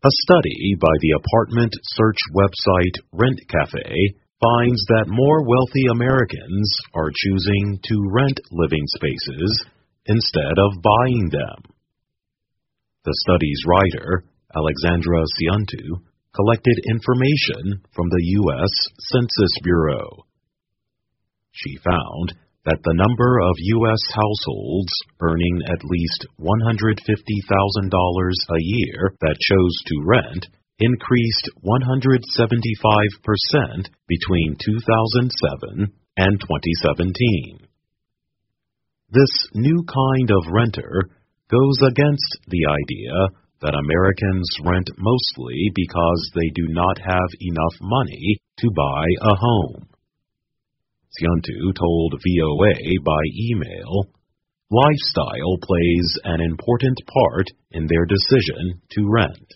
A study by the apartment search website Rent Cafe finds that more wealthy Americans are choosing to rent living spaces instead of buying them. The study's writer, Alexandra Siantu, collected information from the U.S. Census Bureau. She found that the number of U.S. households earning at least $150,000 a year that chose to rent increased 175% between 2007 and 2017. This new kind of renter goes against the idea that Americans rent mostly because they do not have enough money to buy a home. Siantu told VOA by email, lifestyle plays an important part in their decision to rent.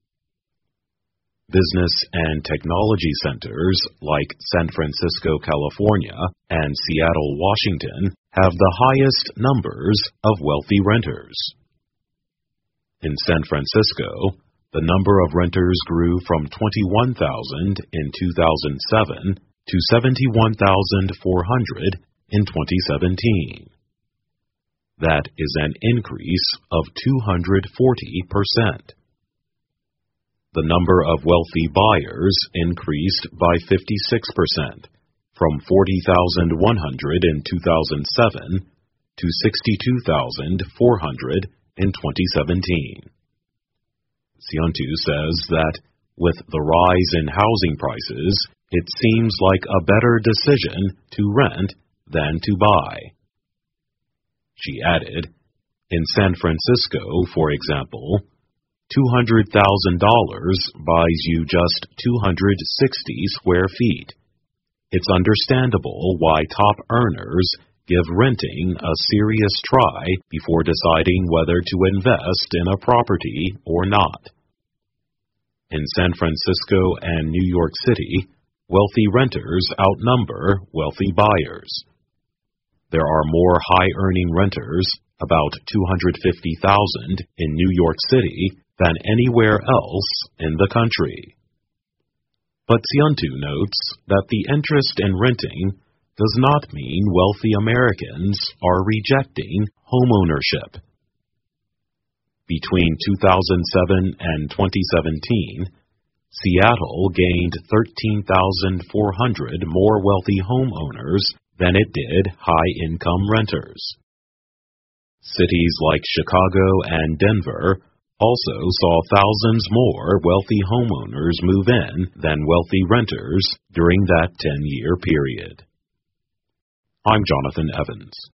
Business and technology centers like San Francisco, California, and Seattle, Washington have the highest numbers of wealthy renters. In San Francisco, the number of renters grew from 21,000 in 2007 to 71,400 in 2017. That is an increase of 240%. The number of wealthy buyers increased by 56%, from 40,100 in 2007 to 62,400 in 2017. Siantu says that with the rise in housing prices, it seems like a better decision to rent than to buy. She added, in San Francisco, for example, $200,000 buys you just 260 square feet. It's understandable why top earners give renting a serious try before deciding whether to invest in a property or not. In San Francisco and New York City, wealthy renters outnumber wealthy buyers. There are more high-earning renters, about 250,000 in New York City, than anywhere else in the country. But Siantu notes that the interest in renting does not mean wealthy Americans are rejecting homeownership. Between 2007 and 2017, Seattle gained 13,400 more wealthy homeowners than it did high-income renters. Cities like Chicago and Denver also saw thousands more wealthy homeowners move in than wealthy renters during that 10-year period. I'm Jonathan Evans.